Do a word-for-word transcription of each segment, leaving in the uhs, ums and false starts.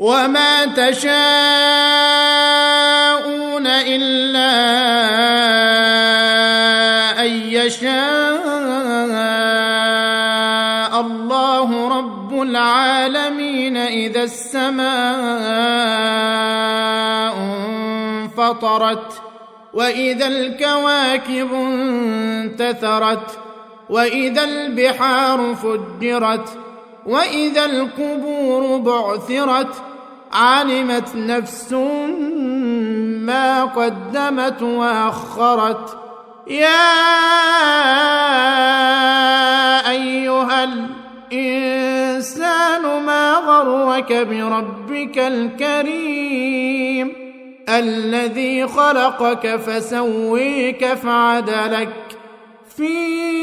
وما تشاءون إلا أن يشاء الله رب العالمين. إذا السماء انفطرت وإذا الكواكب انتثرت وإذا البحار فجرت وإذا القبور بعثرت علمت نفس ما قدمت وأخرت. يا أيها الإنسان ما غرك بربك الكريم الذي خلقك فسويك فعدلك في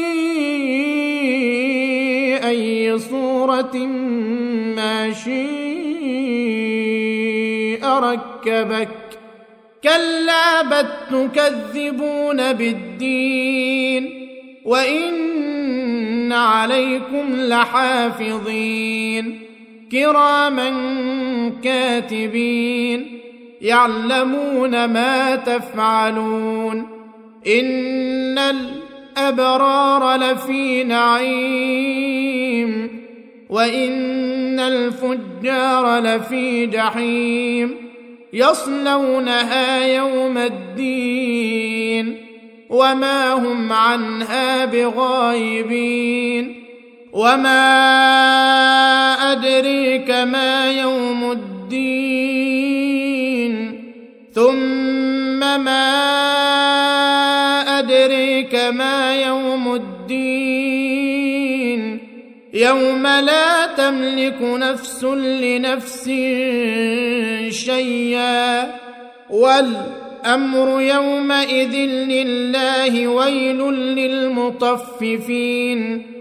أي صورة ما شاء ركبك. كلا بل تكذبون بالدين وإن عليكم لحافظين كراما كاتبين يعلمون ما تفعلون. إن الأبرار لفي نعيم وإن الفجار لفي جحيم يصلونها يوم الدين وما هم عنها بغائبين. وما أدريك ما يوم الدين ثم ما أدريك ما يوم الدين يوم لا تملك نفس لنفس شيئا والأمر يومئذ لله. ويل للمطففين